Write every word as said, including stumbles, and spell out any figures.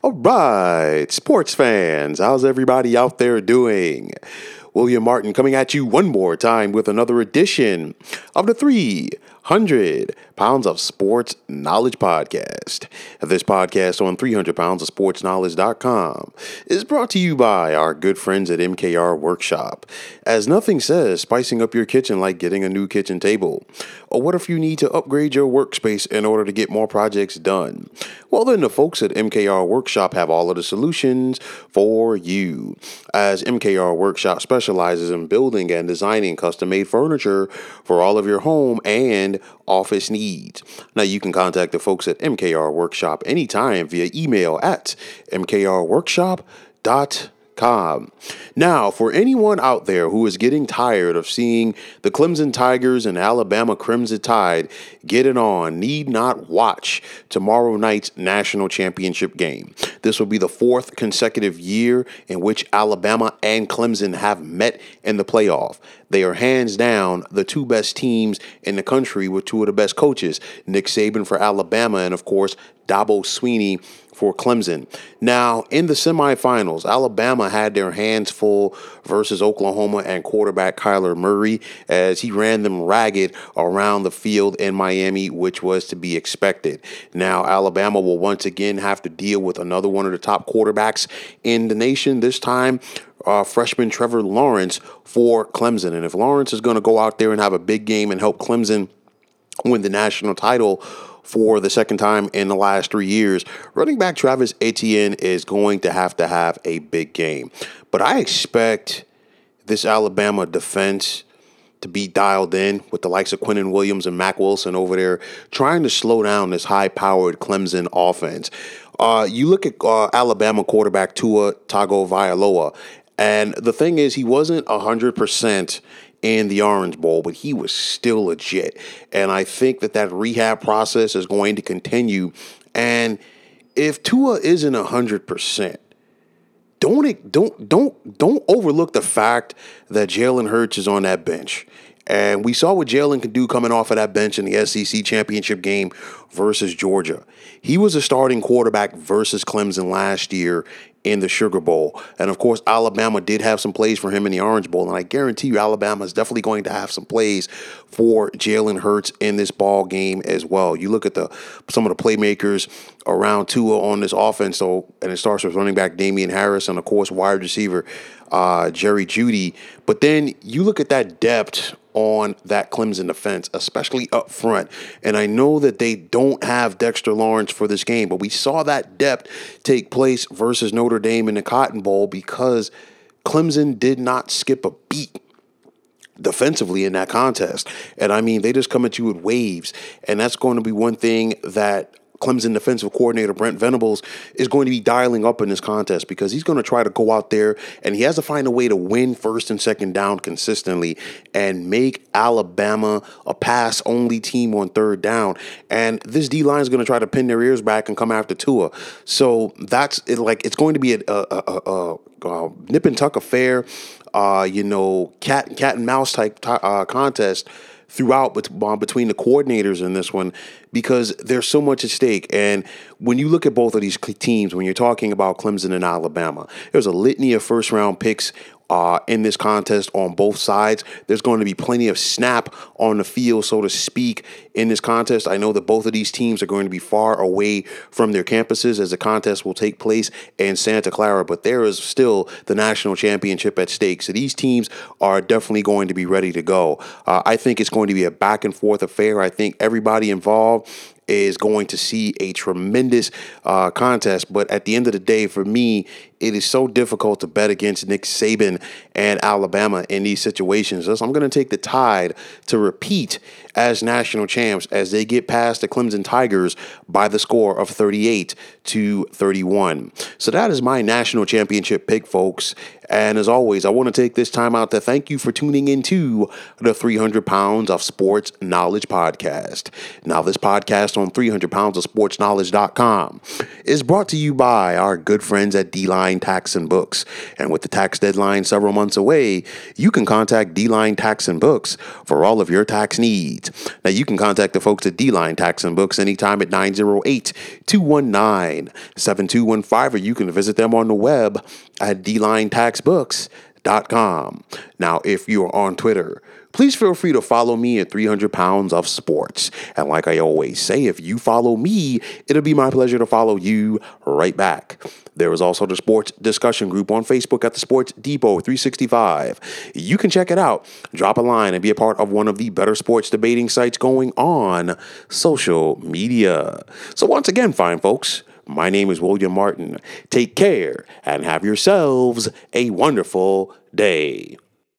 All right, sports fans, how's everybody out there doing? William Martin coming at you one more time with another edition of the three hundred Pounds of Sports Knowledge Podcast. This podcast on three hundred pounds of sports knowledge dot com is brought to you by our good friends at M K R Workshop. As nothing says spicing up your kitchen like getting a new kitchen table. Or what if you need to upgrade your workspace in order to get more projects done? Well, then the folks at M K R Workshop have all of the solutions for you. As M K R Workshop specializes in building and designing custom-made furniture for all of your home and office needs. Now, you can contact the folks at M K R Workshop anytime via email at m k r workshop dot com. Now, for anyone out there who is getting tired of seeing the Clemson Tigers and Alabama Crimson Tide get it on, need not watch tomorrow night's national championship game. This will be the fourth consecutive year in which Alabama and Clemson have met in the playoff. They are hands down the two best teams in the country with two of the best coaches, Nick Saban for Alabama and, of course, Dabo Swinney for Clemson. Now, in the semifinals, Alabama had their hands full versus Oklahoma and quarterback Kyler Murray as he ran them ragged around the field in Miami, which was to be expected. Now, Alabama will once again have to deal with another one of the top quarterbacks in the nation, this time Uh, freshman Trevor Lawrence for Clemson. And if Lawrence is going to go out there and have a big game and help Clemson win the national title for the second time in the last three years, running back Travis Etienne is going to have to have a big game. But I expect this Alabama defense to be dialed in with the likes of Quinnen Williams and Mack Wilson over there trying to slow down this high-powered Clemson offense. Uh, you look at uh, Alabama quarterback Tua Tagovailoa, and the thing is, he wasn't one hundred percent in the Orange Bowl, but he was still legit. And I think that that rehab process is going to continue. And if Tua isn't one hundred percent, don't don't don't don't overlook the fact that Jalen Hurts is on that bench. And we saw what Jalen could do coming off of that bench in the S E C championship game versus Georgia. He was a starting quarterback versus Clemson last year in the Sugar Bowl. And, of course, Alabama did have some plays for him in the Orange Bowl. And I guarantee you Alabama is definitely going to have some plays for Jalen Hurts in this ball game as well. You look at the some of the playmakers around Tua on this offense, so, and it starts with running back Damian Harris and, of course, wide receiver uh, Jerry Jeudy. But then you look at that depth on that Clemson defense, especially up front. And I know that they don't have Dexter Lawrence for this game, but we saw that depth take place versus Notre Dame in the Cotton Bowl because Clemson did not skip a beat defensively in that contest. And I mean, they just come at you with waves. And that's going to be one thing that Clemson defensive coordinator Brent Venables is going to be dialing up in this contest because he's going to try to go out there and he has to find a way to win first and second down consistently and make Alabama a pass-only team on third down. And this D-line is going to try to pin their ears back and come after Tua. So that's it, like it's going to be a, a, a, a, a nip and tuck affair, uh, you know, cat, cat and mouse type uh, contest throughout between the coordinators in this one because there's so much at stake. And when you look at both of these teams, when you're talking about Clemson and Alabama, there's a litany of first-round picks uh, in this contest on both sides. There's going to be plenty of snap on the field, so to speak, in this contest. I know that both of these teams are going to be far away from their campuses as the contest will take place in Santa Clara, but there is still the national championship at stake. So these teams are definitely going to be ready to go. Uh, I think it's going to be a back and forth affair. I think everybody involved is going to see a tremendous uh, contest. But at the end of the day, for me, it is so difficult to bet against Nick Saban and Alabama in these situations. So I'm going to take the Tide to repeat as national champs as they get past the Clemson Tigers by the score of thirty-eight to thirty-one. So that is my national championship pick, folks. And as always, I want to take this time out to thank you for tuning into the three hundred pounds of Sports Knowledge Podcast. Now, this podcast on three hundred pounds of sports knowledge dot com is brought to you by our good friends at D-Line D-Line Tax and Books. And with the tax deadline several months away, you can contact D-Line Tax and Books for all of your tax needs. Now, you can contact the folks at D-Line Tax and Books anytime at nine oh eight, two one nine, seven two one five, or you can visit them on the web at d line tax books dot com. Now, if you are on Twitter, please feel free to follow me at three hundred pounds of sports. And like I always say, if you follow me, it'll be my pleasure to follow you right back. There is also the sports discussion group on Facebook at the Sports Depot three sixty-five. You can check it out, drop a line, and be a part of one of the better sports debating sites going on social media. So once again, fine folks, my name is William Martin. Take care and have yourselves a wonderful day.